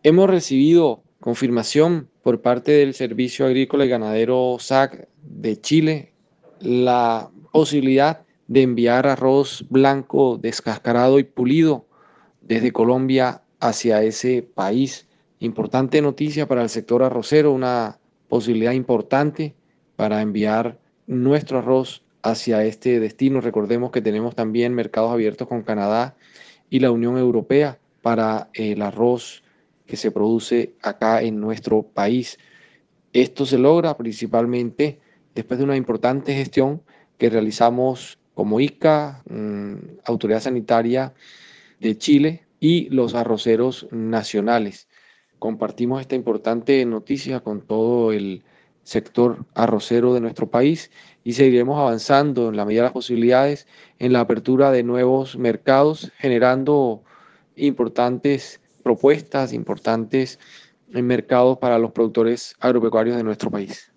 Hemos recibido confirmación por parte del Servicio Agrícola y Ganadero SAC de Chile la posibilidad de enviar arroz blanco descascarado y pulido desde Colombia hacia ese país. Importante noticia para el sector arrocero, una posibilidad importante para enviar nuestro arroz hacia este destino. Recordemos que tenemos también mercados abiertos con Canadá y la Unión Europea para el arroz que se produce acá en nuestro país. Esto se logra principalmente después de una importante gestión que realizamos como ICA, Autoridad Sanitaria de Chile y los arroceros nacionales. Compartimos esta importante noticia con todo el sector arrocero de nuestro país y seguiremos avanzando en la medida de las posibilidades en la apertura de nuevos mercados, generando importantes propuestas, importantes mercados para los productores agropecuarios de nuestro país.